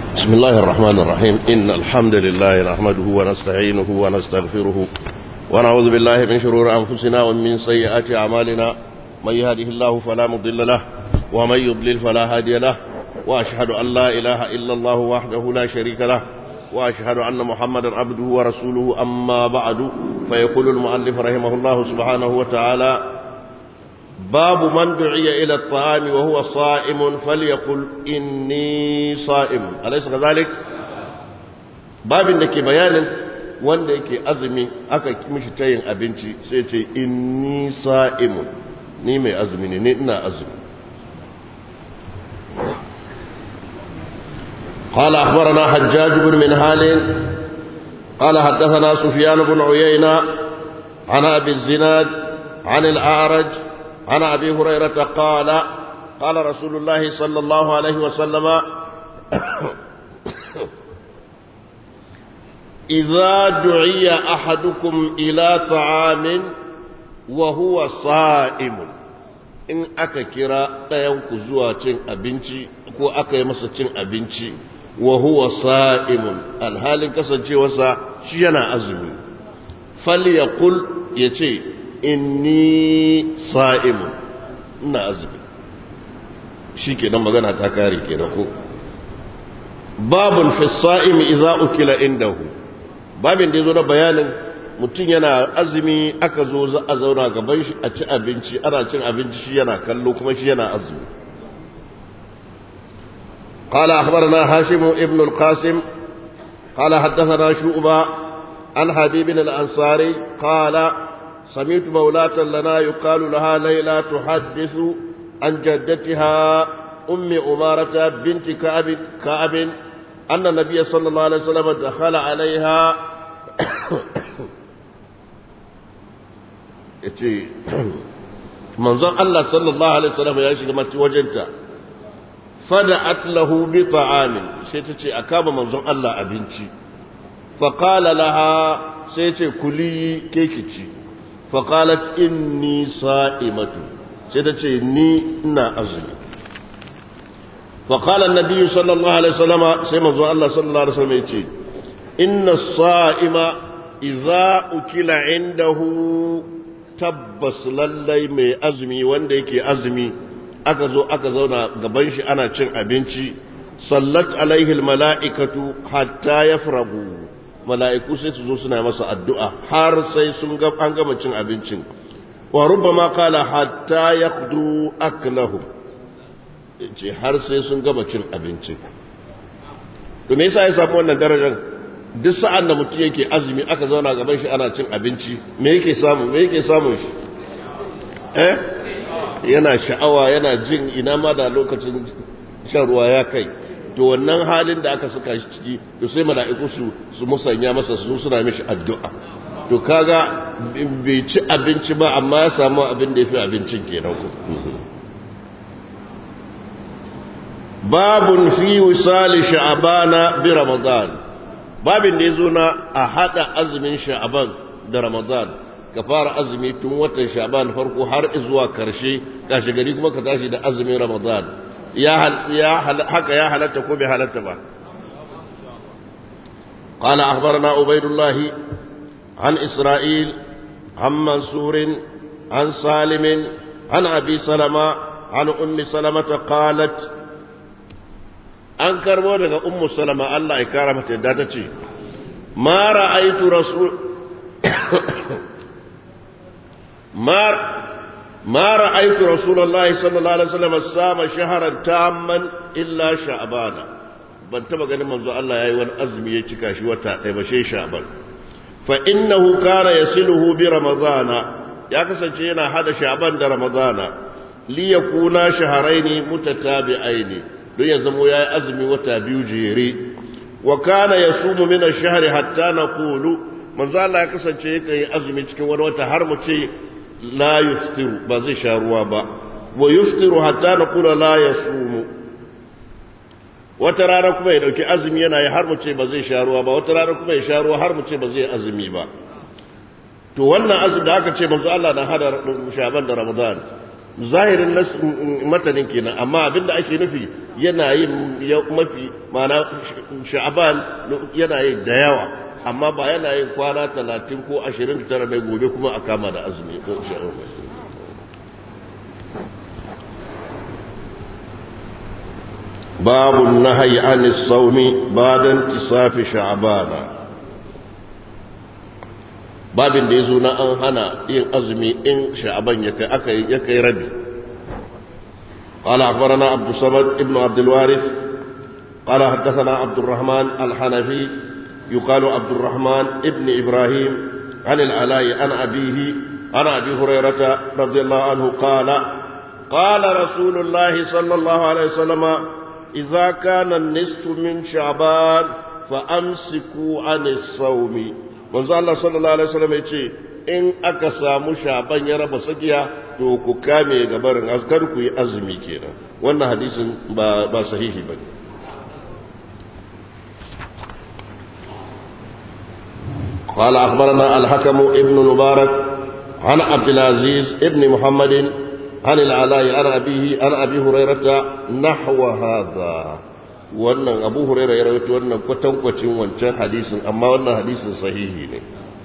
بسم الله الرحمن الرحيم إن الحمد لله نحمده ونستعينه ونستغفره ونعوذ بالله من شرور أنفسنا ومن سيئات أعمالنا من يهده الله فلا مضل له ومن يضلل فلا هادي له وأشهد أن لا إله إلا الله وحده لا شريك له وأشهد أن محمدا عبده ورسوله أما بعد فيقول المؤلف رحمه الله سبحانه وتعالى باب من دعي إلى الطعام وهو صائم فليقل إني صائم أليس كذلك؟ باب إنك بيان wanda yake azumi aka mishi tayin abinci sai ce inni sa'imun ni mai azumi ne ni ina azumi قال أخبرنا حجاج بن منهال قال حدثنا سفيان بن عيينة عن أبي الزناد عن الأعرج عن أبي هريرة قال قال رسول الله صلى الله عليه وسلم إذا دعي أحدكم إلى طعام وهو صائم in aka kira ɗayanku zuwa cin abinci ko aka yi masa cin abinci wa huwa sa'imun alhalin kasancewarsa shi yana azumi falyaqul yace inni sa'imun ina azumi shikenan magana ta kare kenan ko babun fi sa'imi idza ukila indahu babin da yazo da bayanin mutum yana azumi aka zo za a zauna gaban shi a ci abinci ana cin abinci shi yana kallo kuma shi yana azumi قال أخبرنا هاشم ابن القاسم قال حدثنا شعبة عن حبيب الأنصاري قال سمعت مولاة لنا يقال لها ليلى تحدث عن جدتها أم أمارة بنت كعب أن النبي صلى الله عليه وسلم دخل عليها منظر الله صلى الله عليه وسلم يشغل متي وجنتا فدعت له بطعام سيتي أكاب منظر الله أبنتي فقال لها سيتي كلي كيكتي فقالت إني صائمة سيتي ني نا أزمي فقال النبي صلى الله عليه وسلم سيما الله صلى الله عليه وسلم يتي إن الصائم إذا أكل عنده تبس للي مي أزمي وانديكي أزمي aka zauna gaban shi ana cin abinci sallat alaihi almala'ikatu hatta yafragu mala'iku sai su zo suna masa addu'a har sai sun ga an gama cin abincin wa rubbama qala hatta yaqdu aklahu ce har sai sun gama cin abincin to me yasa ya samu wannan darajar duk sa'an da mutum yake azumi aka zauna gaban shi ana cin abinci me yake samu shi yana sha'awa yana jin ina ma da lokacin shan ruwa ya kai to wannan halin da aka saka shi ciki to sai mala'iku su musanya masa su suna mishi addu'a to kaga bai ci abinci ba amma ya samu abin da yafi abincin kenan ku babun fi wisali sha'bana bi ramadan babin da yazo na a hada azumin sha'ban da ramadan ka fara azumi tun watan sha'ban farko har zuwa karshe kashi gari kuma ka tashi da azumin ramadan haka ya halatta ko bai halatta ba qala akhbarana ubaydullah an isra'il an mansur an salim an abi salama an ummi salama qalat an karbo daga ummu salama Allah ya kara mata yadda ta ce ma ra'aytu rasul ما رأيت رسول الله صلى الله عليه وسلم صام شهرا تاما إلا شعبان ban taba ganin manzo Allah yayi wani azumi ya cika shi wata ɗaya ba sai Sha'ban fa innahu kana yasiluhu bi ramadana ya kasance yana hada Sha'ban da ramadana li yakuna shahrayn mutatabi'aini don ya zamo yayi azumi wata biyu jere wa kana yasumu min ash-shahri hatta naqulu manzo Allah ya kasance yake yi azumi cikin wani wata har mu ce la yuftiru ba zai sha ruwa ba wa yuftiru hatta naqula la yasumu wata rana kuma ya dauki azumi yana yi har mu ce ba zai sha ruwa ba wata rana kuma ya sha ruwa har mu ce ba zai azumi ba to wannan azumi da aka ce manzo Allah na hada Sha'ban da Ramadan zahirin matanin kenan amma abinda ake nufi yana yin mafi mana sha'aban yana yin da yawa amma ba yana yin kwana 30 ko 29 da gobe kuma a kama da azumi ko sha'aban. babun nahyi anis sawmi ba'da intisafi sha'bana, babin da yazo na an hana yin azumi in sha'ban ya kai rabi. قال أخبرنا عبد الصمد ابن عبد الوارث قال حدثنا عبد الرحمن الحنفي يقال عبد الرحمن ابن إبراهيم عن العلاء عن أبيه عن أبي هريرة رضي الله عنه قال قال رسول الله صلى الله عليه وسلم إذا كان النصف من شعبان فأمسكوا عن الصوم. manzo Allah sallallahu alaihi wasallam yace in aka samu shaban ya raba sakiya to ku kame gabarin azkar ku yi azumi kenan. wannan hadisin ba sahihi bane. قال أخبرنا الحكم ابن مبارك عن عبد العزيز ابن محمد عن العلاء عن أبيه عن أبي هريرة نحو هذا. wannan Abu Hurairah ya rawaito wannan kwatankwacin wancan hadisin amma wannan hadisin sahihi ne.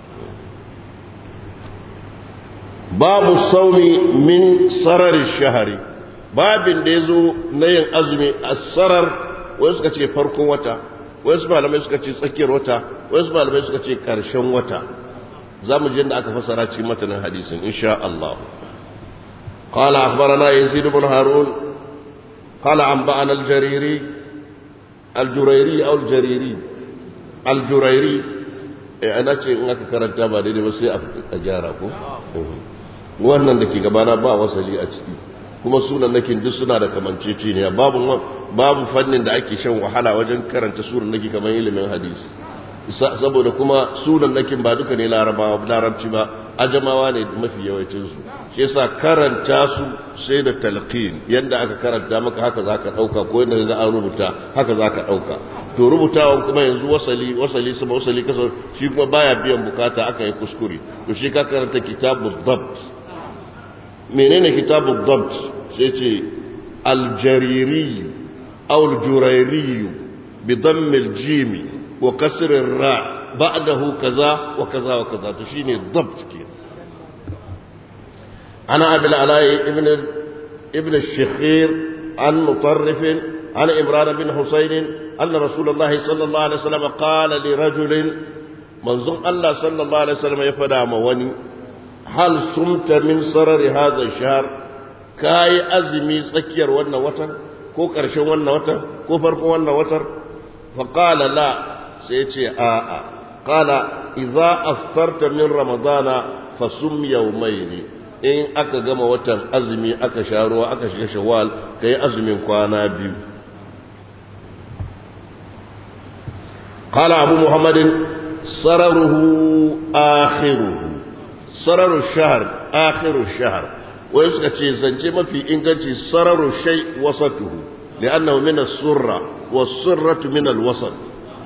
babu saumi min sarar shahari, babin da yazo na yin azumi as-sarar, wai suka ce farkon wata, wai su malamai suka ce tsakiyar wata, wai su malamai suka ce karshen wata. zamu ji inda aka fasara cikin matanin hadisin insha Allah. qala akhbarana yazid ibn harun qala anba'ana al-jurayri aw al-jariri ana ce in aka karanta ba daidai ba sai a gyara ko. wannan da ke gabana ba wasali a ciki kuma sunan nakin duk suna da kamanceceniya. babu fannin da ake shan wahala wajen karanta sunan naki kamar ilimin hadisi, saboda kuma sunan nakin ba duka ne larabci ba, ajamawa ne mafi yawancinsu. shi yasa karanta su sai da talqin, yanda aka karanta maka haka zaka dauka, ko yanda ga an rubuta haka zaka dauka. to rubutawan kuma yanzu wasali kasar shi kuma baya biyan bukata, aka yi kuskure. to shi ka karanta kitabud dabt. menene kitabud dabt? sai ce al-jariri aw al-jurayri bi damm al-jim wa kasr ar-ra ba'dahu kaza wa kaza wa kaza. to shine dabt ke. ana abul alai ibn al-shikhir an mutarrif an imran bin husayn anna rasulullah sallallahu alaihi wasallam qala li rajulin, manzon Allah sallallahu alaihi wasallam ya fada ma wani, hal sumta min sarari hadha ash-shahr, kai azmi tsakiyar wannan watan ko karshen wannan watan ko farkon wannan watan? fa qala la, sai ce a'a. qala idza aftarta min ramadana fasum yawmayn, in aka gama watan azumi aka sha ruwa aka shiga shawwal kai azumin kwana biyu. qala abu muhammadin sararuhu akhiruhu, sararu shahr akhiru shahr. wai suka ce zance mafi inganci sararu shay wasatuhu, li'annahu min as-surra was-surratu min al-wasat.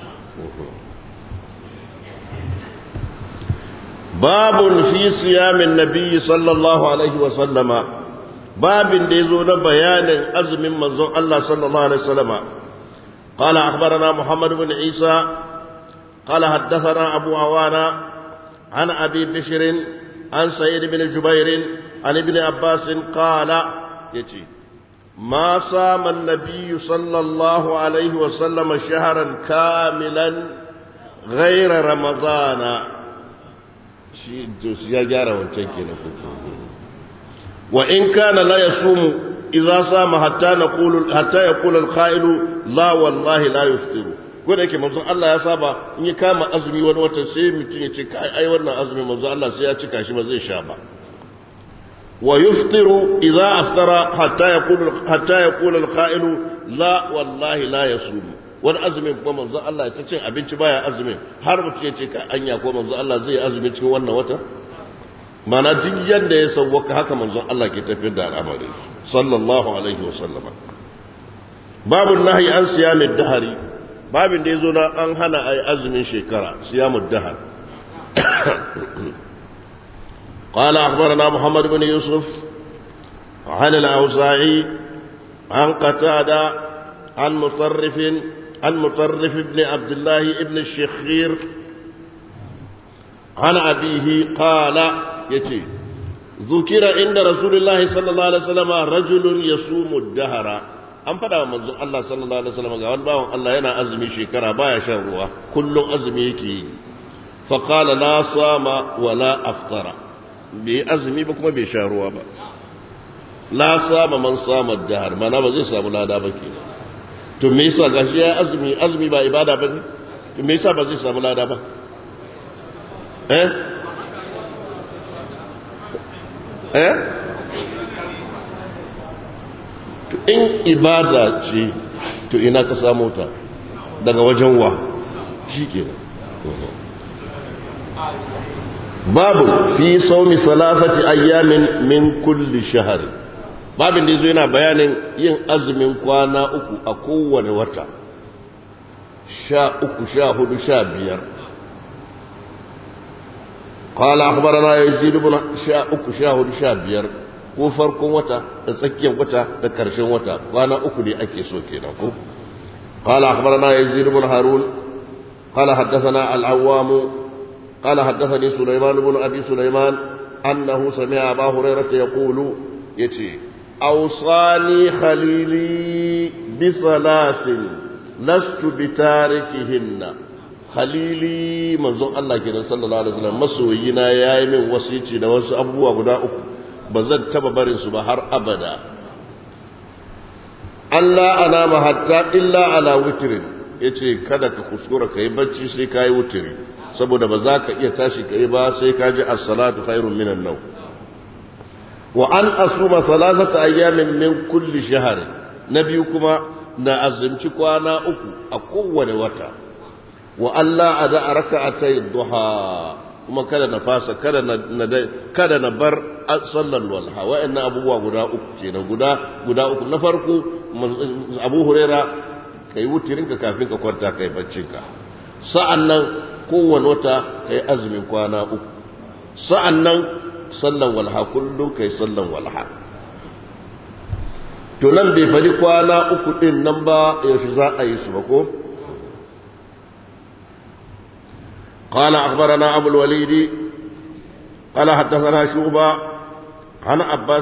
babun fi siyamin nabiyyi sallallahu alaihi wa sallama, babin da yazo na bayanin azumin manzon Allah sallallahu alaihi wa sallama. qala akhbarana muhammad ibn isa qala haddathana abu awana an abi bishr an sa'id ibn jubair an ibn abbas qala, yace ma sama an-nabiy sallallahu alaihi wa sallama shahran kamilan ghayra ramadana. shi ya gyara wancan kenan. wa in kana la yasumu idza sama hatta yaqulu al-qa'ilu la wallahi la yuftiru. ko da yake manzon Allah ya saba in ya kama azumi wani watan sai mutum ya ce ai wannan azumi manzon Allah sai ya cika shi ba zai sha ba. wa yuftiru idza aftara hatta yaqulu al-qa'ilu la wallahi la yasumu. wani azumin kuma manzon Allah ya cin abinci baya azumin, har mutum ya ce ka anya ko manzon Allah zai azumi cikin wannan wata? mana duk yanda ya sauwaka haka manzon Allah ke tafiyar da al'amari sallallahu alaihi wa sallama. babun nahyi an siyamid dahari, babin da yazo na an hana ai azumin shekara, siyamud dahar. qala akhbarana muhammad ibn yusuf عن الأوزاعي عن قتادة عن مطرف بن عبد الله بن الشخير عن أبيه قال يتي ذكر عند رسول الله صلى الله عليه وسلم رجل يصوم الدهر an fada wa manzon Allah sallallahu alaihi wasallam ga wani bawan Allah yana azumi shekara baya shan ruwa kullum azumi yake yi fa qala la sama wa la aftara bai azumi ba kuma bai sha ruwa ba la sama man sama dahar mana ba zai samu lada ba kenan to me yasa gashi ya azumi ba ibada ba ne to me yasa ba zai samu lada ba in ibada ce to ina ka samu ta daga wajen wa shi ke babu fi saumi salafati ayyamin min kulli shahar babin da yazo yana bayanin yin azumin kwana uku a kowane wata 13 14 15 قال أخبرنا يزيد بن 13 15 ko farkon wata da tsakiyar wata da karshen wata kwana uku ne ake so kenan ko qala akhbarana yazid ibn harun qala hadathana al-awwam qala hadathani sulaiman ibn abi sulaiman annahu sami'a abu hurairah yaqulu yace awsani khalili bi salasin lastu bitarikihinna khalili manzon Allah kenan sallallahu alaihi wasallam masoyina yayi min wasici da wasu abubuwa guda uku ba zan taba barin su ba har abada Allah anama hatta illa ala witrin yace kada ka kuskura kai bacci sai kai witri saboda ba za ka iya tashi kai ba sai ka ji as-salatu khairun minan nawm wa an asuma thalathata ayyamin min kulli shahr nabiyu kuma na azumci kwana uku a kowane wata wa Allah ada raka'atay duha kuma kada na fasa kada na bar sallar walha wa'annan abubuwa guda uku kenan guda uku na farko Abu Huraira kai wutirinka kafin ka kwanta kai baccinka sa'annan kowanne wata kai azumin kwana uku sa'annan sallar walha kullum kai sallar walha to nan bai fari kwana uku din nan ba yaushe za a yi su ba ko قال أخبرنا أبو الوليد قال حدثنا شعبة عن عباس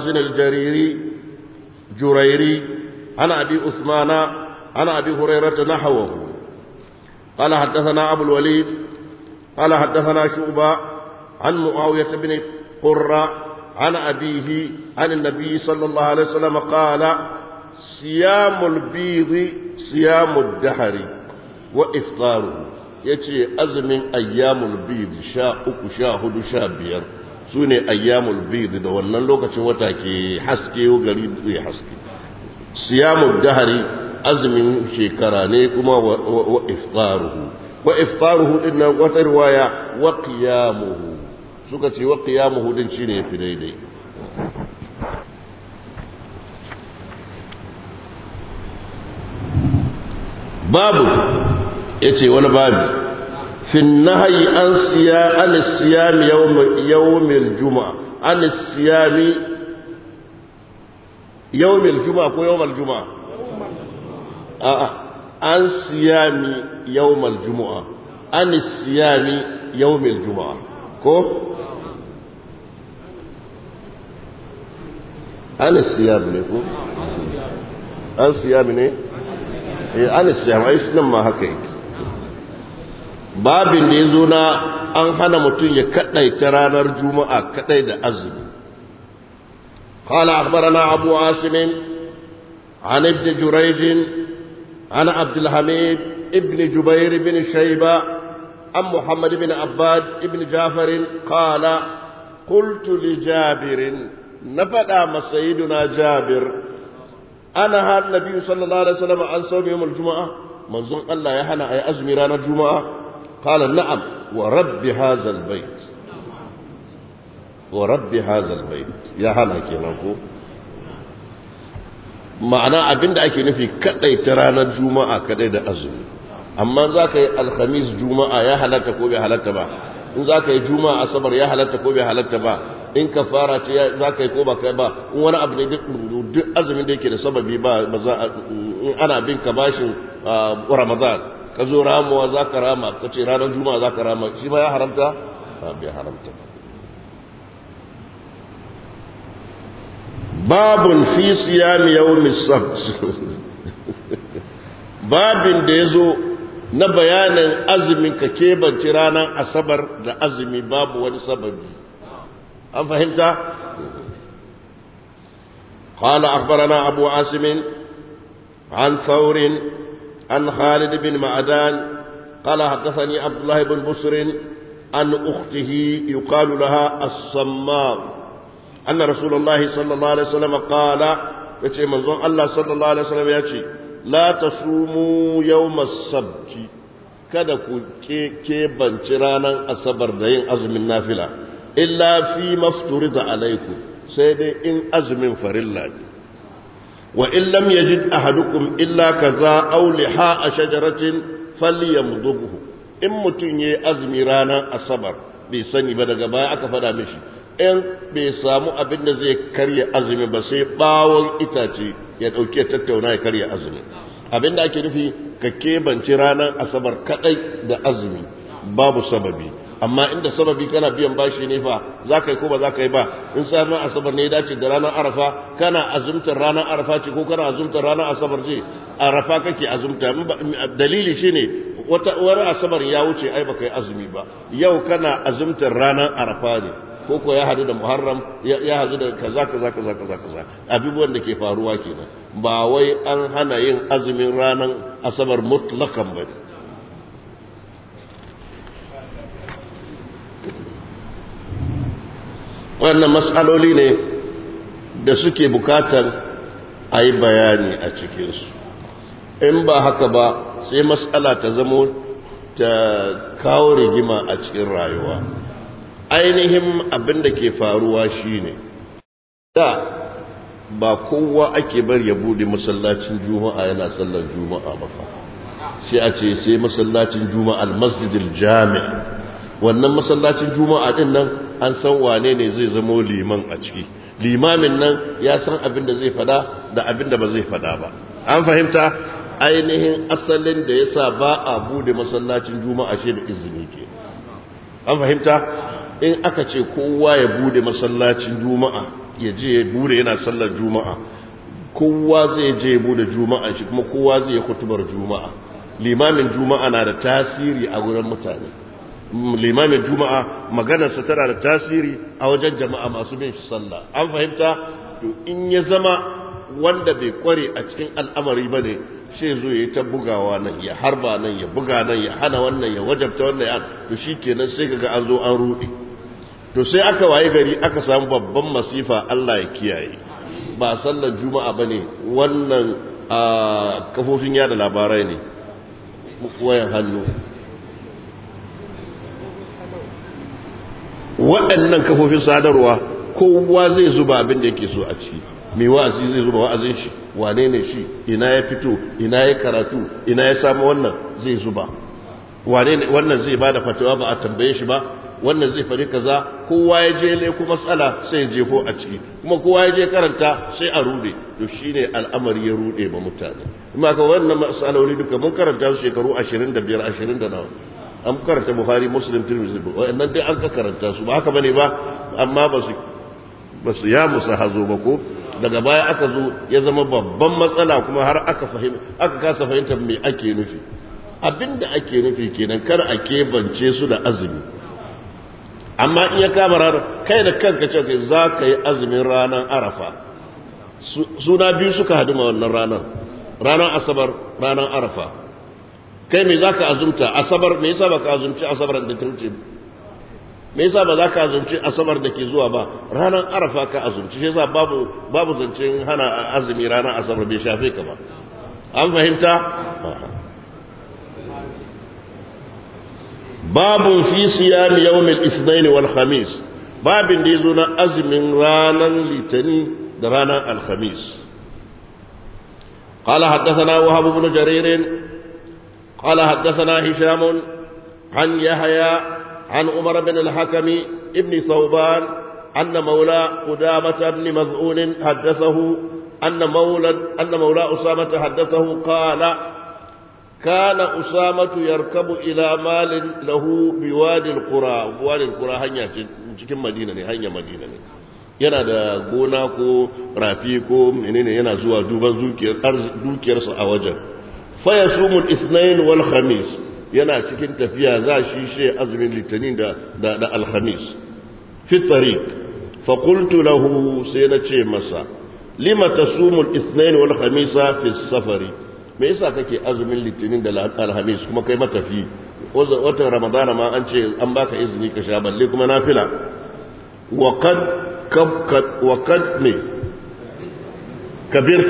جريري عن أبي عثمان عن أبي هريرة نحوه قال حدثنا أبو الوليد قال حدثنا شعبة عن معاوية بن قرة عن أبيه عن النبي صلى الله عليه وسلم قال صيام البيض صيام الدهر وإفطاره yace azumin ayyamul bid 13 14 15 sune ayyamul bid da wannan lokacin wata ke haske gari zai haske siyamud dahri azumin shekara ne kuma wa iftaruhu dinnan wata riwaya wa qiyamuhu suka ce wa qiyamuhu din shine yafi daidai babu yace wani babu fi nahyi an siyam yawmil juma'a an siyami yawmil juma'a ko yawmal juma'a an siyami yawmal juma'a an siyami yawmil juma'a ko an siyam ne ko an siyami ne an siyam ai shi nan ma haka yake babin da ya zo na an hana mutum ya kadaita ranar juma'a kadai da azumi قال أخبرنا أبو عاصم عن ابن جريج عن عبد الحميد ابن جبير بن شيبة عن محمد بن عباد ابن جعفر قال قلت لجابر نفدا سيدنا جابر أنا هذا النبي صلى الله عليه وسلم عن صوم يوم الجمعة منظوم الله يحنى أي أزمي رانا الجمعة قال نعم ورب هذا البيت ورب هذا البيت يا هنا كينكو ma'ana abinda ake nufi kadai ta ranar juma'a kadai da azumi amma zaka yi alhamis juma'a ya halatta ko bai halatta ba in zaka yi juma'a asabar ya halatta ko bai halatta ba in kafara ce za ka yi ko ba kai ba in wani abu ne duk azumin da yake da sababi ba za in ana bin ka bashin Ramadan ka zo ramuwa za ka rama ka ce ranar juma'a za ka rama shi ba ya haramta ba bai haramta babun fi siyam yawmis sabt babin da yazo na bayanin azumin ka kebanci ranar asabar da azumi babu wani sababi an fahimta قال أخبرنا أبو عاصم عن ثور عن خالد بن معدان قال حدثني عبد الله بن بسر عن أخته يقال لها الصماء أن رسول الله صلى الله عليه وسلم قال يتي منظور الله صلى الله عليه وسلم يتي لا تصوموا يوم السبت kada ku kebanci ranar asabar da yin azumin nafila illa fi mafturida alaikum sai dai in azumin farilla ne wa in lam yajid ahadukum illa kaza aw liha shajaratin falyamdubhu in mutun yayi azumi ranar asabar bai sani ba daga baya aka fada mishi in bai samu abin da zai karya azumi ba sai bawon itace ya dauke tattauna ya karya azumi abin da ake nufi ka kebanci ranar asabar kadai da azumi babu sababi amma inda sababi kana biyan bashi ne fa za ka yi ko ba za ka yi ba in ranar asabar ne ya dace da ranar arafa kana azumtar ranar arafa ce ko kana azumtar ranar asabar ce arafa kake azumta dalili shine wani asabar ya wuce ai baka yi azumi ba yau kana azumtar ranar arafa ne ko ko ya hadu da muharram ya hadu da kaza abubuwan da ke faruwa kenan ba wai an hana yin azumin ranar asabar mutlakan bane wannan mas'aloli ne da suke bukatar a yi bayani a cikinsu in ba haka ba sai mas'ala ta zamo ta kawo rigima a cikin rayuwa ainihin abin da ke faruwa shine da ba kowa ake bar ya bude masallacin juma'a yana sallar juma'a ba fa sai a ce sai masallacin juma'a al-masjidil jami' wannan masallacin juma'a din nan an san wane ne zai zamo liman a ciki limamin nan ya san abin da zai fada da abin da ba zai fada ba an fahimta ainihin asalin da yasa ba a bude masallacin juma'a shi da izini ke an fahimta in aka ce kowa ya bude masallacin juma'a ya je ya bude yana sallar juma'a kowa zai je ya bude juma'a shi kuma kowa zai yi kutubar juma'a limamin juma'a na da tasiri a wurin mutane limamin juma'a maganarsa tana da tasiri a wajen jama'a masu bin shi sallah an fahimta to in ya zama wanda bai kware a cikin al'amari ba ne shi zo ya yi ta bugawa nan ya harba nan ya buga nan ya hana wannan ya wajabta wannan ya to shi kenan sai kaga an zo an ruɗe to sai aka waye gari aka samu babban masifa Allah ya kiyaye ba sallar juma'a ba ne wannan kafofin yada labarai ne wayan hannu waɗannan kafofin sadarwa kowa zai zuba abin da yake so a ciki mai wa'azi zai zuba wa'azin shi wane ne shi ina ya fito ina ya karatu ina ya samu wannan zai zuba wane ne wannan zai bada fatawa ba a tambaye shi ba wannan zai fari kaza kowa ya je le kuma matsala sai ya jefo a ciki kuma kowa ya je karanta sai a rude to shine al'amari ya rude ba mutane kuma ka wannan matsaloli duka mun karanta su shekaru 25 20 da nawa an karanta Bukhari Muslim Tirmidhi wannan dai an ka karanta su ba haka bane ba amma ba su ya musa hazo ba ko daga baya aka zo ya zama babban matsala kuma har aka kasa fahimtar me ake nufi abinda ake nufi kenan kar a kebance su da azumi amma in ya kama ranar kai da kanka ce za ka yi azumin ranar arafa suna biyu suka hadu ma wannan ranar asabar ranar arafa kai me za ka azumta asabar me yasa ba ka azumci asabar da ta wuce me yasa ba za ka azumci asabar da ke zuwa ba ranar arafa ka azumci shi yasa babu zancen hana azumi ranar asabar bai shafe ka ba an fahimta babun fi siyam yawm al-ithnain wal khamis babin da yazo na azumin ranar litani da ranar al-khamis قال حدثنا وهب بن جرير قال حدثنا هشام عن يحيى عن عمر بن الحكم ابن ثوبان أن مولى قدامة بن مذعون حدثه أن مولى أسامة حدثه قال كان أسامة يركب إلى مال له بوادي القرى. بوادي القرى هنيا cikin Madina ne, hanya Madina ne. Yana da gona ko rafi ko menene, yana zuwa duban dukiyarsa a wajen. Fa yasumul ithnain wal khamis, yana cikin tafiya za shi azumin litinin da alhamis. Fi tariq fa qultu lahu, sai na ce masa, lima tasumul ithnain wal khamisa fi safari, me yasa kake azumin litinin da alhamis kuma kai matafi? Watan ramadana ma an ce an baka izini ka sha, balle kuma nafila. wa qad me kabirta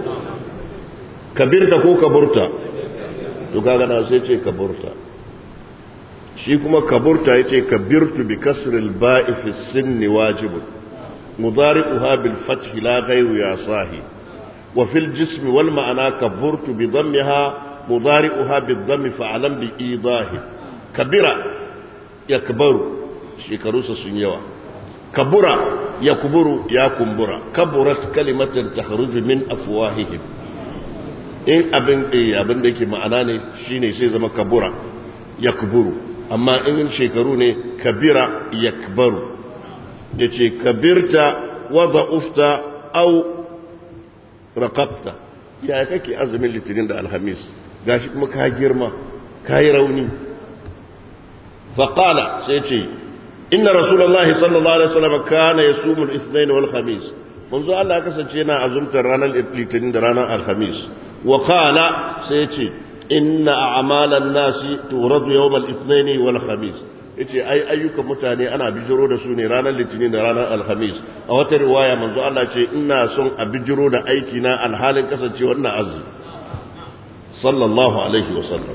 ko kaburta? To kaga na sai ce kaburta. shi kuma kaburta yace kabirtu bi kasril ba'i fi sinni wajibun mudari'uha bil fath la ghayru ya sahi wa fil jism wal ma'ana kaburtu bi dhammiha mudari'uha bid dhammi fa'alam bi idahi. kabira yakbaru, shekarusa sun yawa. kabura yakburu, ya kumbura. kaburat kalimatan takhruju min afwahihim, in abin da yake ma'ana ne shine sai zama kabura yakburu, amma in shekaru ne kabira yakbaru. yace kabirta wa da'ufta aw raqabta, ya kake azumin litinin da alhamis gashi kuma ka girma kai rauni. fa qala, sai ce inna rasulullahi sallallahu alaihi wasallam kana yasumu al-ithnain wal khamis, manzo Allah ya kasance yana azumtar ranar litinin da ranar alhamis. wa qala, sai ce inna a'malan nasi turadu yawm al-ithnain wal khamis, yace ai ayyukan mutane ana bijiro da su ne ranar litinin da ranar alhamis. a wata riwaya manzo Allah ce ina son a bijiro da aiki na alhalin kasance wannan azumi, sallallahu alaihi wasallam.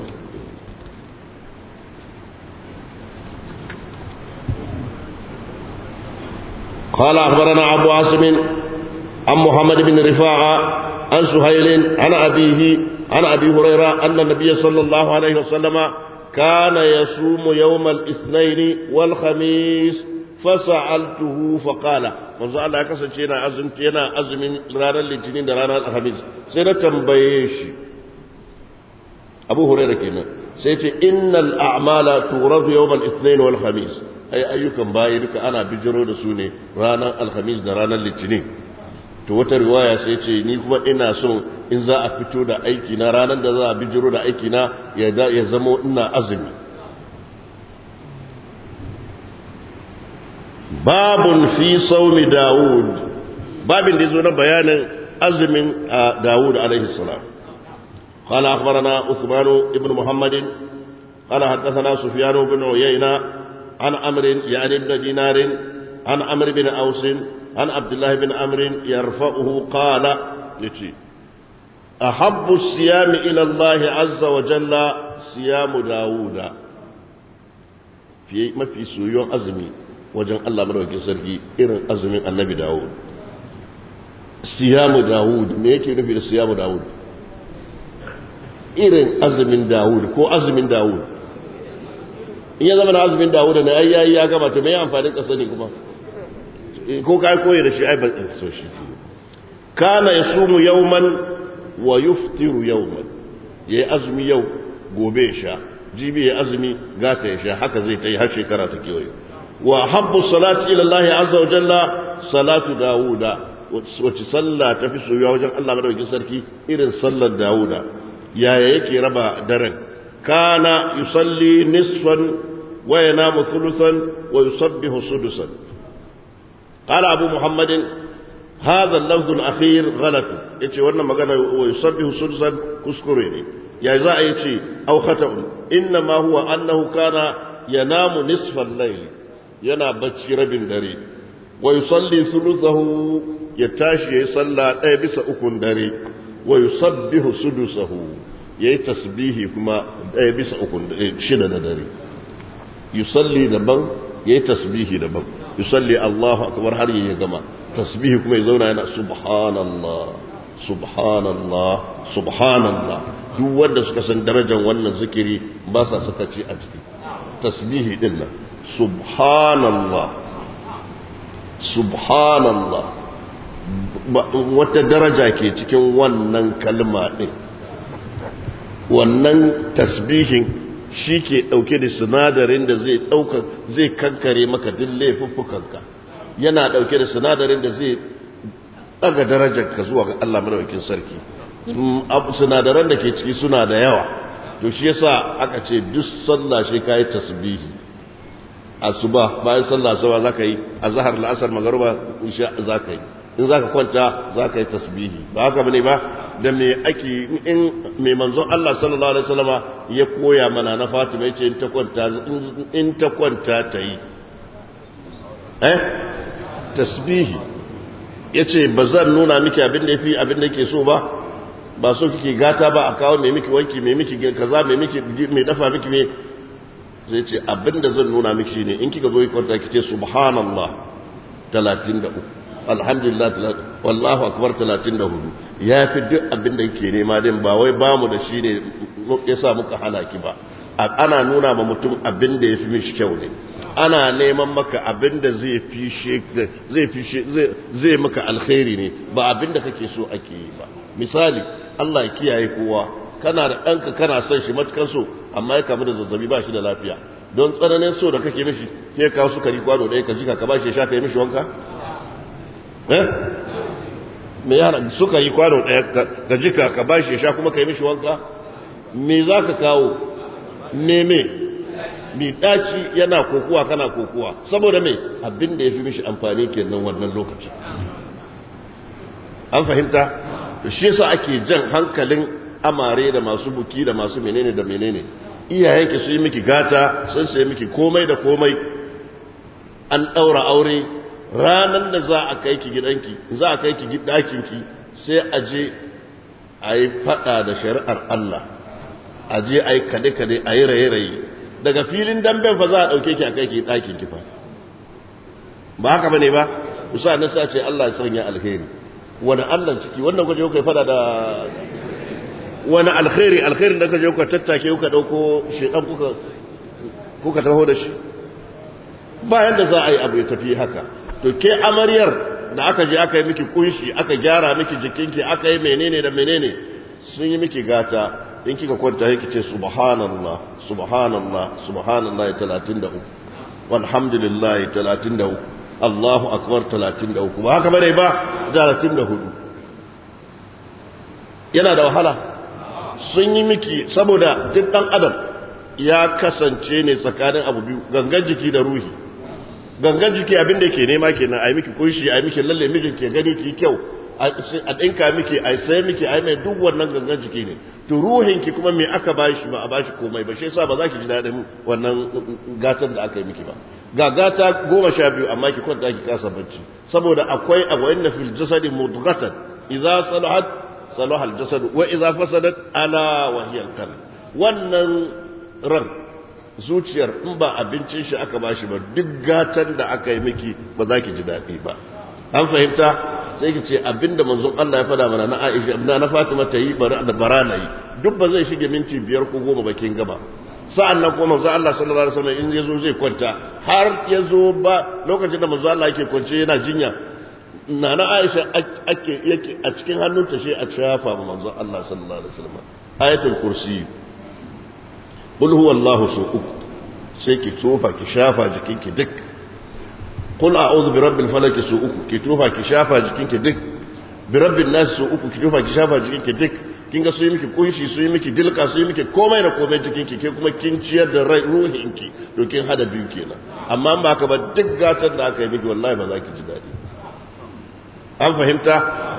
قال أخبرنا أبو عاصم عن محمد بن رفاعة عن سهيل عن أبيه عن أبي هريرة أن النبي صلى الله عليه وسلم كان يصوم يوم الاثنين والخميس فسألته فقال منذ الله كسنتي أنا أزم رانا الاثنين رانا الخميس سنة تنبيش أبو هريرة كنا سيتي إن الأعمال تورد يوم الاثنين والخميس، ai ayyukan bayi duka ana bijiro da su ne ranar alhamis da ranar litinin. to wata riwaya sai ce ni kuma ina son in za a fito da aiki na ranar da za a bijiro da aiki na ya zama ina azumi. babun fi saumi Dawud, babin da zo na bayanin azumin Dawud alaihi salam. قال أخبرنا عثمان بن محمد قال حدثنا سفيان بن عيينة عن عمرو يعني ابن دينار عن عمرو بن أوس عن عبد الله بن عمرو يرفعه قال أحب الصيام إلى الله عز وجل صيام داود. ما في سويون أزمي وجن الله مروكي سرقي إرن أزمي النبي داود. صيام داود ما يكي نفي صيام داود؟ إرن أزمي داود كو أزمي داود. in ya zama na azumin Dawuda ne ai yayi ya gama, to me ya amfani ka sani kuma ko kai koyi da shi ai ba so shi. kana yasumu yawman wa yuftiru yawman, yayi azumi yau gobe ya sha, jibi ya azumi gata ya sha, haka zai ta yi har shekara ta kewaye. wa habbu salati ila Allah azza wa jalla salatu Dawuda, wacce sallah ta fi soyuwa wajen Allah madaukakin sarki irin sallar Dawuda. yaya yake raba daren? كان يصلي نصفا وينام ثلثا ويصبح سدسا. قال أبو محمد هذا اللفظ الأخير غلط، يتي وانا مغانا ويصبح سدسا كسكريني يا إذا يتي أو خطأ، إنما هو أنه كان ينام نصف الليل، ينا بچي ربن دري، ويصلي ثلثه يتاشي يصلى بس أكون دري، ويصبح سدسه yayi tasbihi kuma ɗaya bisa uku shida na dare. yusalli daban yayi tasbihi daban, yusalli Allahu akbar har yayi gama, tasbihi kuma ya zauna yana subhanallah subhanallah subhanallah. duk wanda suka san darajar wannan zikiri ba sa saka ci a ciki tasbihi din nan subhanallah subhanallah wata daraja ke cikin wannan kalma ɗin. Wannan tasbihin shi ke ɗauke da sinadarin da zai kankare maka duk laifuffukanka, yana ɗauke da sinadarin da zai ɗaga darajarka zuwa ga Allah madaukakin sarki. Sinadaran da ke ciki suna da yawa, to shi yasa aka ce duk sallah shi kai tasbihi. Asuba bayan sallah asuba zaka yi, azhar la'asar magruba isha zaka yi, in zaka kwanta zaka yi tasbihi. Ba haka bane ba? Da me ake me manzon Allah sallallahu alaihi wasallama ya koya mana na Fatima yace in ta kwanta ta yi tasbihi. Yace bazan nuna miki abin da yafi abin da yake so ba so kike gata ba, a kawo me miki wanki me miki kaza me miki me dafa miki me. Zai ce abin da zan nuna miki ne in kika zo ki kwanta kice subhanallah 33, alhamdulillah wallahu akbar 34, ya fi duk abin da yake nema din. Ba wai bamu da shi ne yasa muka hana ki ba, ana nuna ma mutum abin da ya fi mishi kyau ne. Ana neman maka abin da zai maka alkhairi ne, ba abin da kake so ake yi ba. Misali, Allah ya kiyaye kowa, kana da ɗanka kana son shi matukan so, amma ya kamu da zazzabi ba shi da lafiya, don tsananin so da kake mishi ke kawo sukari kwano ɗaya ka jika ka ba shi ya sha ka yi mishi wanka. me yana suka yi kwano ɗaya ka jika ka ba shi ya sha kuma ka yi mishi wanka. Me za ka kawo neme mai ɗaci yana kokuwa kana kokuwa, saboda mai abin da ya fi mishi amfani kenan wannan lokacin. An fahimta? Shi yasa ake jan hankalin amare da masu buki da masu menene da menene. Iyayenki su yi miki gata, sun sai miki komai da komai, an ɗaura aure, ranar da za a kai ki gidanki, za a kai ki ɗakinki, sai a je a yi faɗa da shari'ar Allah, a je a yi kade-kade, a yi raye-raye. Daga filin damben fa za a ɗauke ki a kai ki ɗakinki fa. Ba haka ba ne ba? Usa na sa ce Allah ya sanya alheri. Wani Allah ciki, wannan kwaje kuka faɗa da wani alkhairin da ka je kuka tattake kuka ɗauko shedan kuka taho da shi. Bayan da za a yi abu ya tafi haka. To ke amaryar da aka je aka yi miki kunshi, aka gyara miki jikinki, aka yi menene da menene, sun yi miki gata. In kika kwanta yake ce subhanallah subhanallah subhanallah 33, walhamdulillah 33, Allahu akbar 33, ba haka bane ba 34. Yana da wahala. Sun yi miki saboda duk dan adam ya kasance ne tsakanin abu biyu, gangan jiki da ruhi. Gangan jiki abin da yake nema kenan, a yi miki kunshi, a yi miki lalle mijin ke gani ki kyau, a ɗinka miki, a sai miki, a yi mai duk wannan gangan jiki ne. To ruhinki kuma me aka bashi? Ba a bashi komai ba, shi yasa ba za ki ji daɗin wannan gatar da aka yi miki ba. Ga gata 12 amma ki kwanta ki kasa bacci, saboda akwai abu inna fil jasadi mudghatan idza salahat salaha al jasad wa idza fasadat ala wa hiya al qalb. Wannan ran zuciyar in ba abincin shi aka bashi ba, duk gatan da aka yi miki ba za ki ji daɗi ba. An fahimta? Sai ki ce abinda manzon Allah ya fada mana na Aisha na Fatima ta yi bara na yi, duk ba zai shige minti 5 ko 10 bakin gaba. Sa'an nan kuma manzon Allah sallallahu alaihi wasallam in yazo zai kwanta, har yazo ba lokacin da manzon Allah yake kwance yana jinya, nana Aisha yake a cikin hannunta shi a shafa ma manzon Allah sallallahu alaihi wasallam ayatul kursi, qul huwallahu uku, sai ki tofa ki shafa jikinki duk. Qul a'udhu birabbil falaq su uku, ki tofa ki shafa jikinki duk. Birabbin nas su uku, ki tofa ki shafa jikinki duk. Kin ga su yi miki kunshi, su yi miki dilka, su yi miki komai da komai jikinki, ke kuma kin ciyar da ruhinki, to kin hada biyu kenan. Amma ba ka ba duk gatar da aka yi miki wallahi ba za ki ji dadi. An fahimta?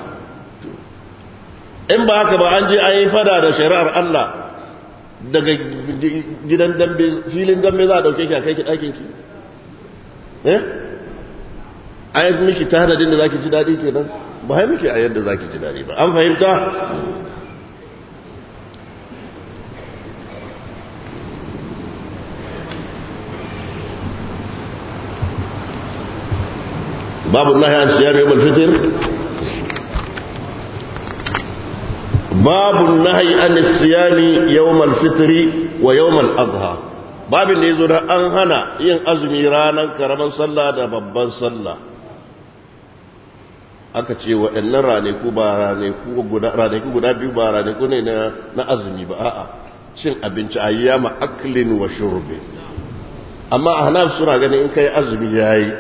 In ba haka ba an je an yi fada da shari'ar Allah, daga gidan dambe, filin dambe za a dauke ki a kai ki ɗakin ki. Ai miki tanadin da zaki ji dadi kenan, ba hai miki a yadda zaki ji dadi ba. An fahimta? babu nahi an siyar yawm al-fitr. babu nahi an siyami yawm al-fitr wa yawm al-adha. Babin da yazo da an hana yin azumi ranar karaman sallah da babban sallah. aka ce waɗannan ranaku ba ranaku guda biyu ba ranaku ne na azumi ba a'a cin abinci ayyama aklin wa shurbi amma ahnaf suna ganin in kai azumi yayi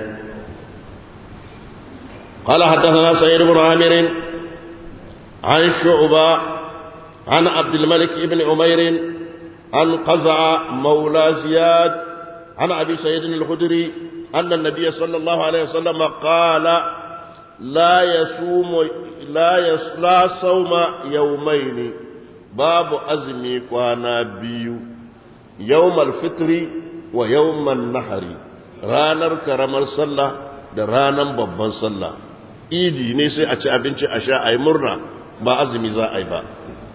قال حدثنا سعيد بن عامر عن شعبة عن عبد الملك بن عمير عن قزع مولى زياد عن أبي سعيد الخدري أن النبي صلى الله عليه وسلم قال لا صوم يومين باب أزمي كوانا بيو يوم الفطر ويوم النحر رانر كرمر صلى da ranar babban sallah idi ne sai a ci abinci a sha a yi murna ba azumi za a yi ba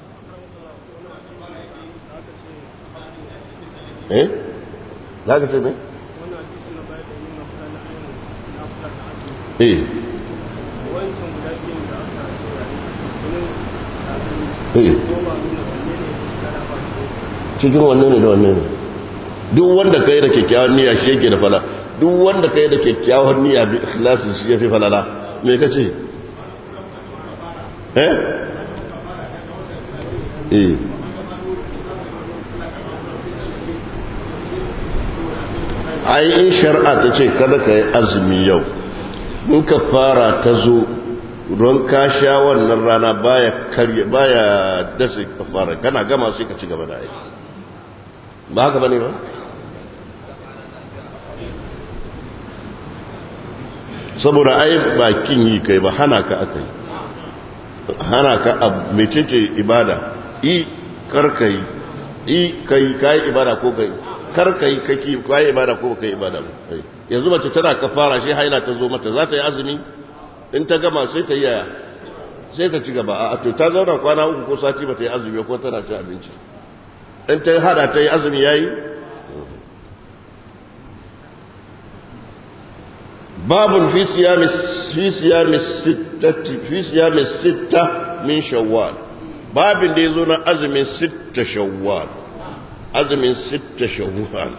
za ka ce ne? cikin wanne ne da wanne ne duk wanda ka yi da kyakkyawar niyya shi yake da fala duk wanda ka yi da kyakkyawar niyya bi ikhlasin shi ya fi falala me ka ce? ai in shari'a ta ce kada ka yi azumi yau in ka fara ta zo don ka sha wannan rana baya dasa ka fara kana gama sai ka ci gaba da aiki ba haka bane ba saboda ai bakin yi kai ba hana ka aka yi hana ka mecece ibada karkai kai ibada ko kai karkai kake kai ibada ko kai ibada yanzu mace tana kafara shi haila ta zo mata za ta yi azumi in ta gama sai ta yi yaya sai ta ci gaba a to ta zauna kwana uku ko sati ba ta yi azumi ko tana ci abinci in ta hada ta yi azumi yayi babun fi siyami sitta min shawwal babin da yazo na azumin sitta shawwal azumin sitta shawwal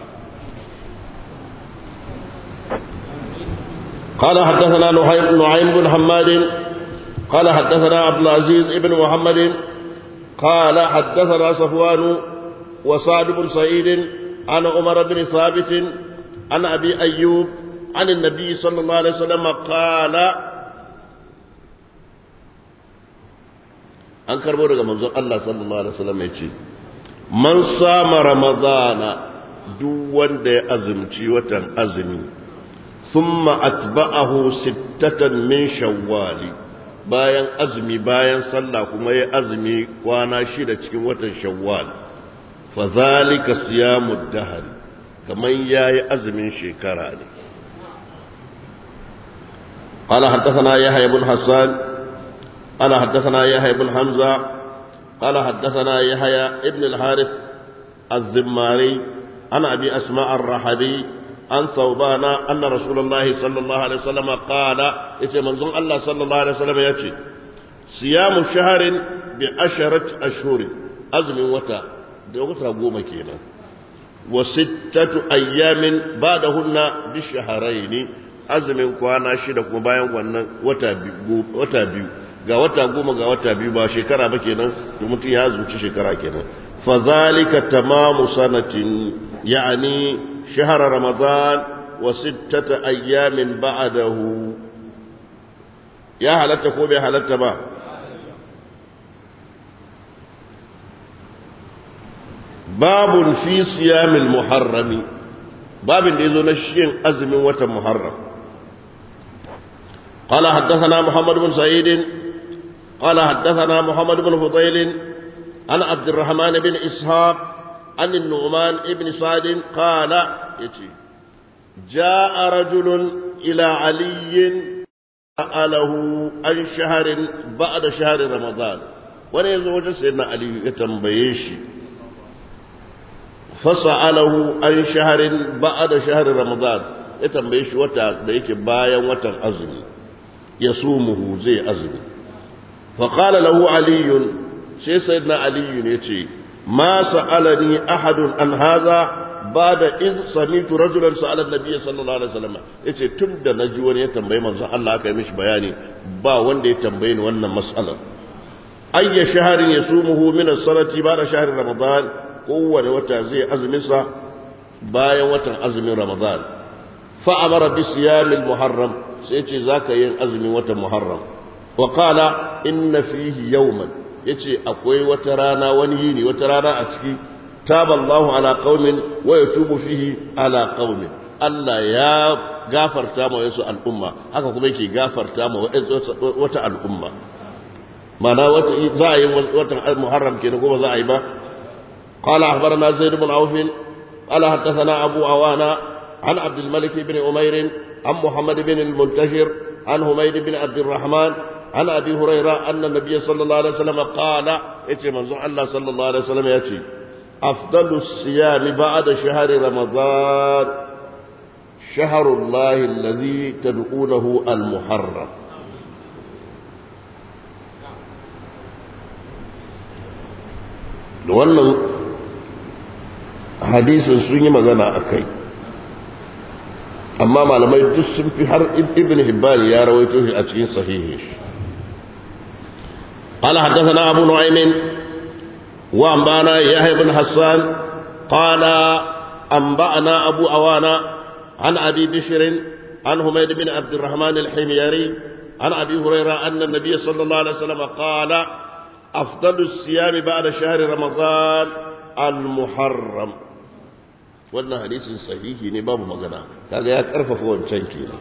قال حدثنا نعيم بن حماد قال حدثنا عبد العزيز بن محمد قال حدثنا صفوان وسعد بن سعيد عن عمر بن ثابت عن أبي أيوب عن النبي صلى الله عليه وسلم قال an karbo daga manzon Allah sallallahu alaihi wasallam yace man sama ramadana duk wanda ya azumci watan azumi thumma atba'ahu sittatan min shawwal bayan azumi bayan sallah kuma ya azumi kwana 6 cikin watan shawwal fa zalika siyamud dahr kaman yayi azumin shekara ne قال حدثنا يحيى بن حسان قال حدثنا يحيى بن حمزة قال حدثنا يحيى ابن الحارث الزماري عن أبي أسماء الرحبي عن ثوبان أن رسول الله صلى الله عليه وسلم قال إذا منظم الله صلى الله عليه وسلم يأتي صيام شهر بعشرة أشهر أزم وتا دوغتا قوم كينا وستة أيام بعدهن بشهرين azumin kwana 6 kuma bayan wannan wata biyu ga wata 10 ga wata 2 ba shekara ba kenan to mutum ya azumci shekara kenan fa zalika tamamu sanatin yani shahr ramadan wa 6 ayyamin ba'dahu ya halatta ko bai halatta ba babun fi siyamil muharrami babin da yazo na shin azumin watan muharram قال حدثنا محمد بن سعيد قال حدثنا محمد بن فضيل عن عبد الرحمن بن إسحاق عن النعمان بن سعد قال جاء رجل إلى علي سأله عن شهر بعد شهر رمضان ونزوج سيدنا علي يتنبيشي فسأله عن شهر بعد شهر رمضان يتنبيشي وتا ديك بايا وتا أزمي يصومه زي أزمي فقال له علي سيدنا علي يتي ما سألني أحد عن هذا bada iz samitu rajulan sa'ala an-nabiy sallallahu alaihi wasallam yace tunda naji wani ya tambaye manzon Allah aka yi mishi bayani ba wanda ya tambaye ni wannan mas'alar ayya shahrin yasumuhu min as-sanati ba'da shahri ramadan kowane wata zai azumin sa bayan watan azumin ramadan fa amara bi siyam al-muharram sai yace zaka yin azumin watan muharram wa qala inna fihi yawman yace akwai wata rana wani yini wata rana a ciki تاب الله على قوم ويتوب فيه على قوم الله يا غافر تاما ويسو الأمة haka kuma yake gafarta ma wata al'umma mana wata za a yi watan muharram kenan kuma za a yi ba qala akhbarana zaid ibn auf qala hadathana abu awana an abd al-malik ibn umayr an muhammad ibn al-muntashir an humayd ibn abd الرحمن عن ابي هريره ان النبي صلى الله عليه وسلم قال yace manzon Allah sallallahu alaihi wasallam yace أفضل الصيام بعد شهر رمضان شهر الله الذي تدعونه المحرم wannan hadisin sun yi magana a kai amma malamai duk sun fi har ibn hibban ya rawaito shi a cikin sahihi قال حدثنا أبو نعيم وأنبأنا يحيى بن حسان قال أنبأنا أبو أوانا عن أبي بشر عن حميد بن عبد الرحمن الحميري عن أبي هريرة أن النبي صلى الله عليه وسلم قال أفضل الصيام بعد شهر رمضان المحرم wannan hadisin sahihi ne babu magana kaga ya karfafa wancan kenan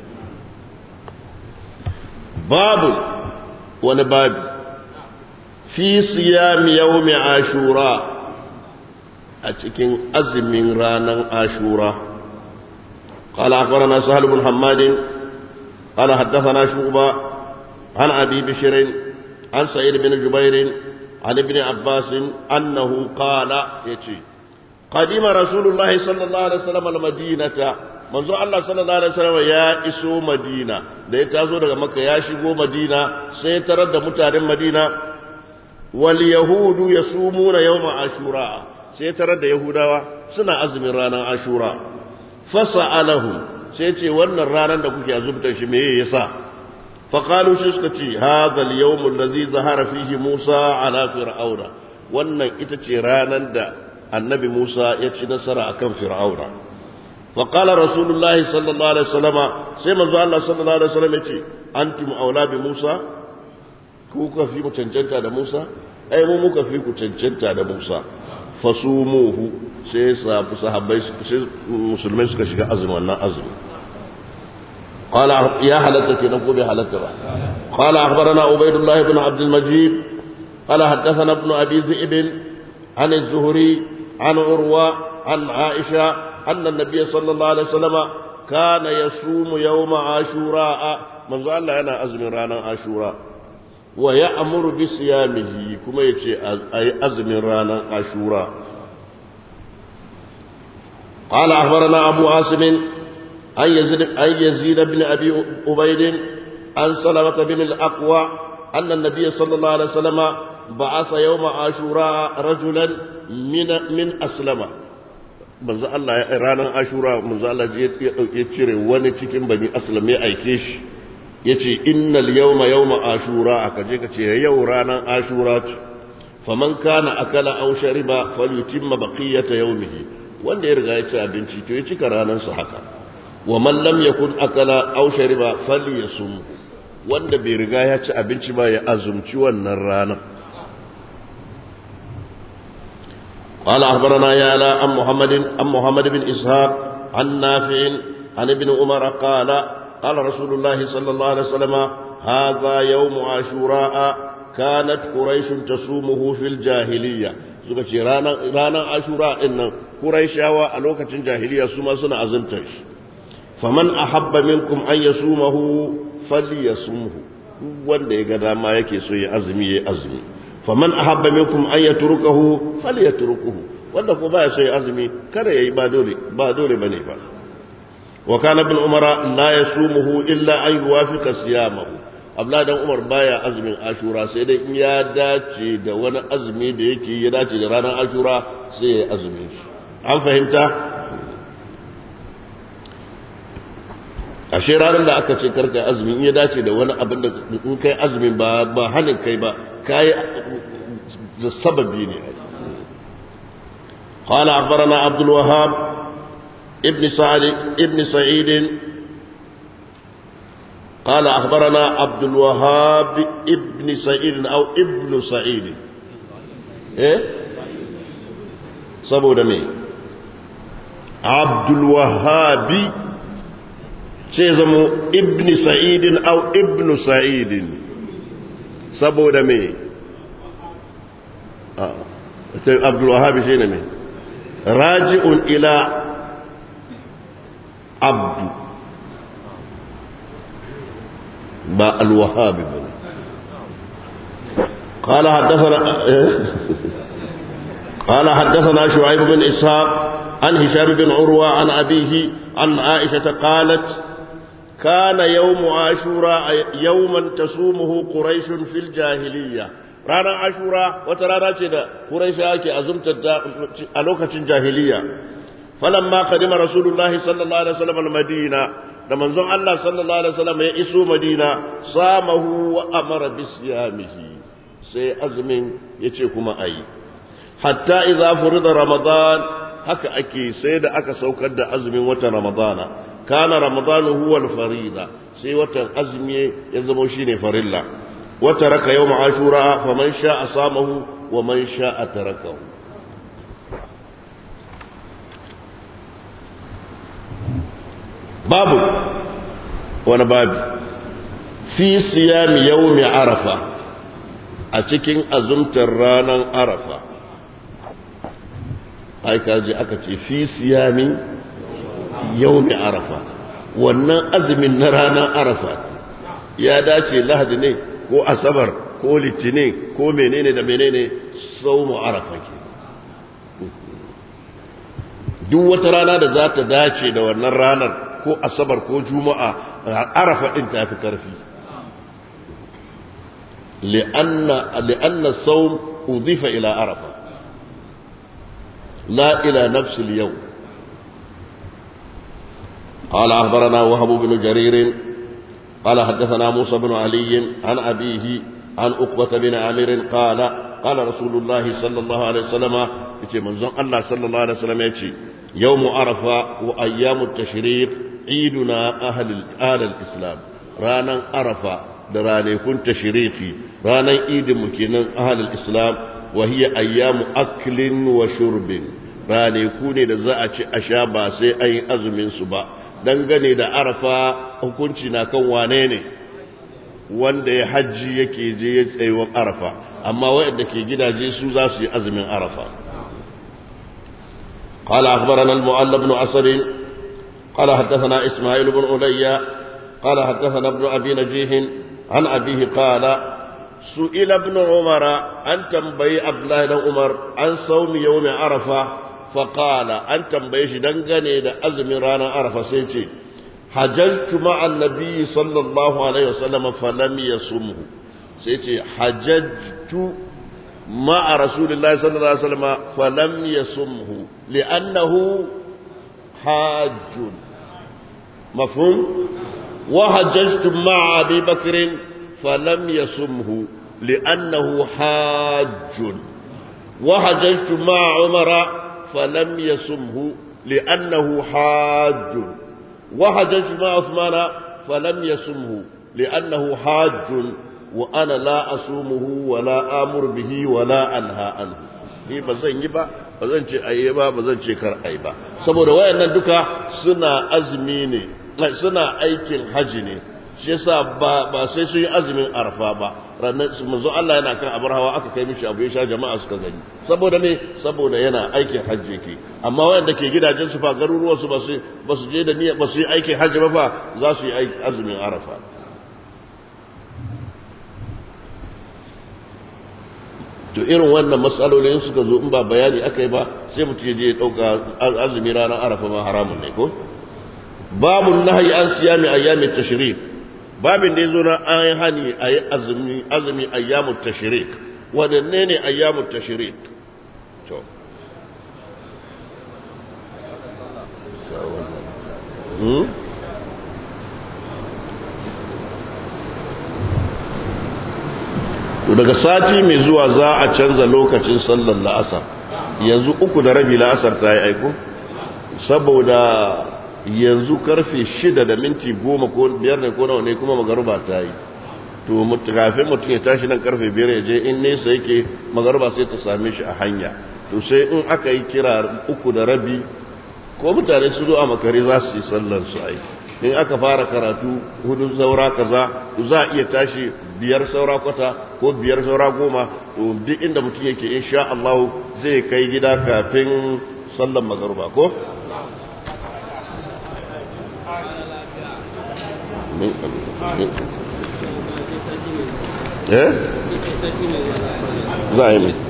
babu wani babu fi siyami yawmi ashura a cikin azumin ranar ashura qala akhbarana sahal bin hammad qala haddathana shu'ba an abi bishr an sa'id bin jubair an ibn abbas annahu qala yace qadima rasulullah sallallahu alaihi wasallam al-madinata manzo Allah sallallahu alaihi wasallam ya iso madina da ya taso daga makka ya shigo madina sai tarar da mutanen madina wal yahudu yasumuna yawma ashura sai tarar da yahudawa suna azumin ranar ashura fasalahu sai ce wannan ranar da kuke azumta shi me yasa fa qalu shi suka ce hadha al yawm allazi zahara fihi musa ala fir'auna wannan ita ce ranar da annabi musa ya ci nasara akan fir'auna fa qala rasulullahi sallallahu alaihi wasallama sai manzo Allah sallallahu alaihi wasallam ya ce antum aula bi musa kuka fi mu cancanta da Musa ai mu muka fi ku cancanta da Musa fasumuhu sai sahabbai sai musulmai suka shiga azumin wannan azumi qala ya halatta kenan ko bai halatta ba qala akhbarana ubaydullah ibn abd al-majid qala hadathana ibn abi zi'b an az-zuhri an urwa an aisha anna an-nabiy sallallahu alaihi wasallam kana yasumu yawma ashura manzo Allah yana azumin ranar ashura wa ya'muru bi siyamihi kuma yace ayi azumin ranar ashura qala akhbarana abu asim an yazid ibn abi ubayd an salamah bin al-aqwa anna an-nabiy sallallahu alaihi wasallam ba'atha yawma ashura rajulan min aslama manzo Allah ranar ashura manzo Allah ya cire wani cikin bani aslam ya aike shi yace innal yawma yawma ashura aka je ka ce yau ranar ashura ce faman kana akala aw shariba falyutimma baqiyata yawmihi wanda ya riga ya ci abinci to ya cika ranar sa haka wa man lam yakun akala aw shariba falyasum wanda bai riga ya ci abinci ba ya azumci wannan ranar قال أخبرنا يالا عن محمد بن إسحاق عن نافع عن ابن عمر قال قال رسول الله صلى الله عليه وسلم هذا يوم عاشوراء كانت قريش تصومه في الجاهلية suka ce ranar ashura ɗin nan Qurayshawa a lokacin jahiliya su ma suna azumtar shi faman ahabba minkum an yasumahu falyasumhu wanda ya ga dama yake so ya azumi ya azumi faman ahabba minkum an yatrukahu falyatrukuhu wanda ko baya so ya azumi kada yayi ba dole bane ba wa kana ibn umara la yasumuhu illa an yuwafiqa siyamahu abla dan umar baya azumin ashura sai dai in ya dace da wani azumi da yake ya dace da ranar ashura sai ya azumi shi an fahimta ashe ranar da aka ce karka azumi in ya dace da wani abin da in kai azumi ba hanin kai ba kai da sababi ne. قال أخبرنا عبد الوهاب ابن سعيد قال أخبرنا عبد الوهاب ابن سعيد أو ابن سعيد إيه صبو دمي عبد الوهاب شيزمو ابن سعيد أو ابن سعيد صبو دمي عبد الوهاب شينمي راجع إلى عبد با الوهاب بن قال حدثنا شعيب بن إسحاق عن هشام بن عروة عن أبيه عن عائشة قالت كان يوم عاشوراء يوما تصومه قريش في الجاهلية ranar ashura wata rana ce da Quraisha ake azumtar a lokacin jahiliya falamma qadima rasulullahi sallallahu alaihi wasallam al-madina da manzon Allah sallallahu alaihi wasallam ya iso madina samahu wa amara bi siyamihi sai azumin yace kuma ayi hatta idza furida ramadan haka ake sai da aka saukar da azumin watan ramadana kana ramadanu huwa al-farida sai watan azumi ya zama shine farilla وترك يوم عاشوراء فمن شاء صامه ومن شاء تركه باب وانا باب في صيام يوم عرفة أتكين أزمت الرانا عرفة أي كاجي أكتي في صيام يوم عرفة وانا أزم النرانا عرفة يا داشي لهدني ko asabar ko litinin ko menene da menene saumu arafa ke duk wata rana da za ta dace da wannan ranar ko asabar ko juma'a arafa din ta fi karfi li'anna saum udifa ila arafa la ila nafs al-yawm قال أخبرنا وهب بن جرير قال حدثنا موسى بن علي عن أبيه عن أقبة بن عامر قال قال رسول الله صلى الله عليه وسلم يتي منزون الله صلى الله عليه وسلم يتي يوم عرفة وأيام التشريق عيدنا أهل الإسلام رانا عرفة دراني كنت تشريقي رانا عيد مكينا أهل الإسلام وهي أيام أكل وشرب راني كوني دزاعة أشابا سي أي أزمين سبا dangane da arafa hukunci na kan wane ne wanda ya hajji yake je ya tsayuwar arafa amma waɗanda ke gidaje su za su yi azumin arafa قال أخبرنا المعلى بن عصر قال حدثنا إسماعيل بن علي قال حدثنا ابن أبي نجيح عن أبيه قال سئل ابن عمر أن تنبي عبد الله بن عمر عن صوم يوم عرفة فقال أن تنبيش دنغني دا أزم رانا عرفة سيتي حججت مع النبي صلى الله عليه وسلم فلم يصمه سيتي حججت مع رسول الله صلى الله عليه وسلم فلم يصمه لأنه حاج مفهوم وحججت مع أبي بكر فلم يصمه لأنه حاج وحججت مع عمر فلم يصمه لأنه حاج وحججت مع عثمان فلم يصمه لأنه حاج وأنا لا أصومه ولا آمر به ولا أنهى عنه ni ba zan yi ba ba zan ce ayi ba ba zan ce kar ayi ba saboda wayannan duka suna azumi ne suna aikin haji ne shi yasa ba sai su yi azumin arfa ba ranar manzo Allah yana kan abar hawa aka kai mishi abu ya sha jama'a suka gani saboda ne saboda yana aikin hajji ke amma wayanda ke gidajen su fa garuruwan su ba su je da niyya ba su yi aikin hajji ba fa za su yi azumin arafa to irin wannan matsalolin suka zo in ba bayani aka yi ba sai mutum ya je ya dauka azumi ranar arafa ma haramun ne ko babun nahyi an siyami ayyamit tashrik babin da yazo na an hani ayi azumi ayyamut tashrik wadanne ne ayyamut tashrik to daga sati mai zuwa za a canza lokacin sallar la'asar yanzu 3:15 la'asar ta yi aiko saboda yanzu karfe 6 da minti 10 ko 5 ne ko nawa ne kuma magaruba ta yi to kafin mutum ya tashi nan karfe 5 ya je in nesa yake magaruba sai ta same shi a hanya to sai in aka yi kira 3:15 ko mutane su zo a makare za su yi sallar su ai in aka fara karatu 4 saura kaza za a iya tashi 5 saura kwata ko 5 saura 10 to duk inda mutum yake insha Allah zai kai gida kafin sallar magaruba ko za a yi mai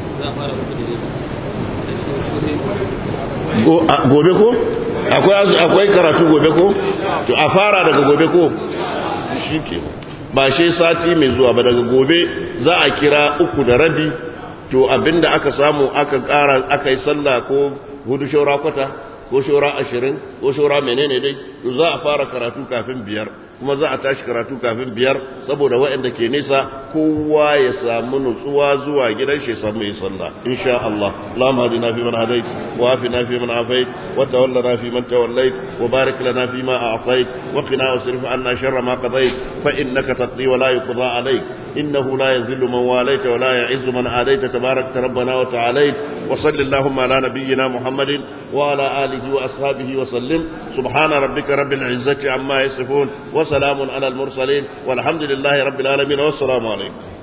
gobe ko akwai karatu gobe ko to a fara daga gobe ko shi ke ba shi sati mai zuwa ba daga gobe za a kira 3:15 to abinda aka samu aka kara aka yi sallah ko 4 shaura kwata ko shaura 20 ko shaura menene dai to za a fara karatu kafin 5 kuma za a tashi karatu kafin 5 saboda waɗanda ke nesa kowa ya samu nutsuwa zuwa gidan shi samu yi sallah insha Allah Allahumma hadina fi man hadait wa afina fi man afait wa tawallana fi man tawallait wa barik lana fi ma a'tait wa qina wasrif anna sharra ma qadait fa innaka taqdi wa la yuqda alayk innahu la yadhillu man walayta wa la ya'izzu man adayta tabarakta rabbana wa ta'alayt wa sallallahu ala nabiyyina Muhammadin wa ala alihi wa ashabihi wa sallim subhana rabbika rabbil izzati amma yasifun وسلام على المرسلين والحمد لله رب العالمين والسلام عليكم